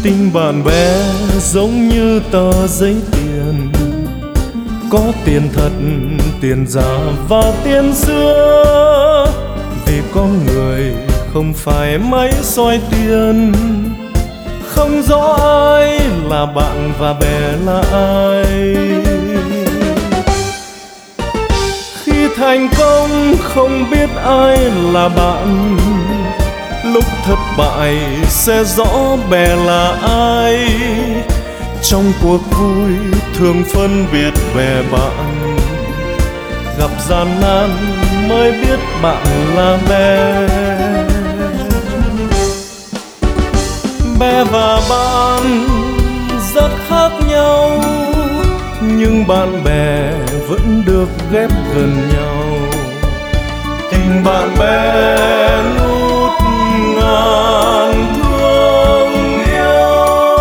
Tình bạn bè giống như tờ giấy tiền, có tiền thật, tiền giả và tiền xưa. Vì con người không phải máy soi tiền, không rõ ai là bạn và bè là ai. Khi thành công không biết ai là bạn, lúc thất bại sẽ rõ bè là ai. Trong cuộc vui thường phân biệt bè bạn, gặp gian nan mới biết bạn là bè. Bè và bạn rất khác nhau, nhưng bạn bè vẫn được ghép gần nhau. Tình bạn bè ngút ngàn thương yêu.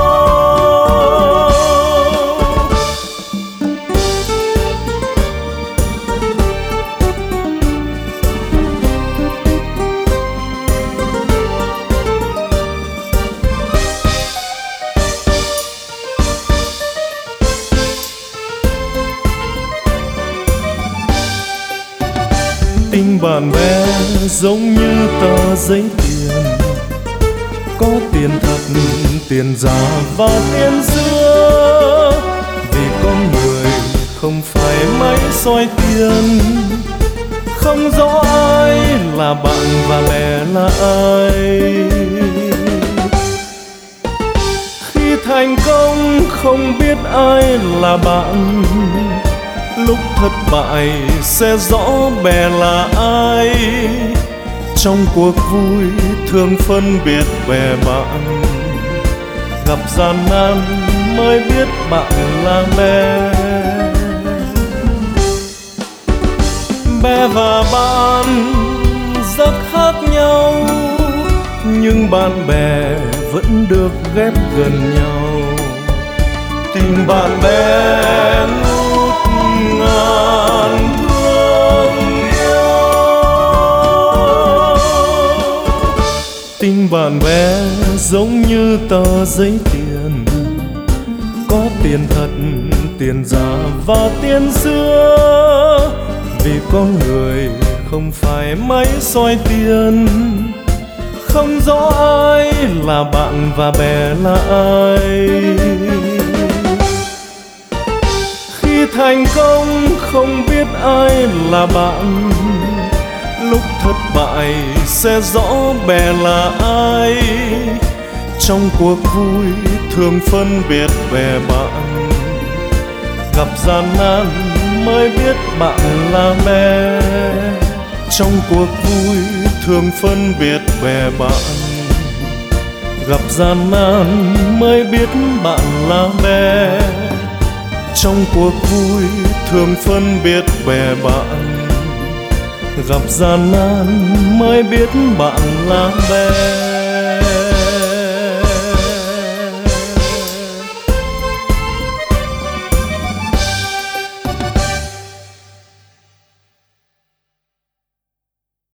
Tình bạn bè giống như tờ giấy tiền, có tiền thật, tiền giả và tiền xưa. Vì con người không phải máy soi tiền, không rõ ai là bạn và bè là ai. Khi thành công không biết ai là bạn, lúc thất bại sẽ rõ bè là ai. Trong cuộc vui thường phân biệt bè bạn, gặp gian nan mới biết bạn là bè. Bè và bạn rất khác nhau, nhưng bạn bè vẫn được ghép gần nhau. Tình bạn bè ngút ngàn thương yêu. Tình bạn bè giống như tờ giấy tiền, có tiền thật, tiền giả và tiền xưa. Vì con người không phải máy soi tiền, không rõ ai là bạn và bè là ai. Khi thành công không biết ai là bạn, lúc thất bại sẽ rõ bè là ai. Trong cuộc vui thường phân biệt bè bạn, gặp gian nan mới biết bạn là bè. Trong cuộc vui thường phân biệt bè bạn, gặp gian nan mới biết bạn là bè. Trong cuộc vui thường phân biệt bè bạn, gặp gian nan mới biết bạn là bè.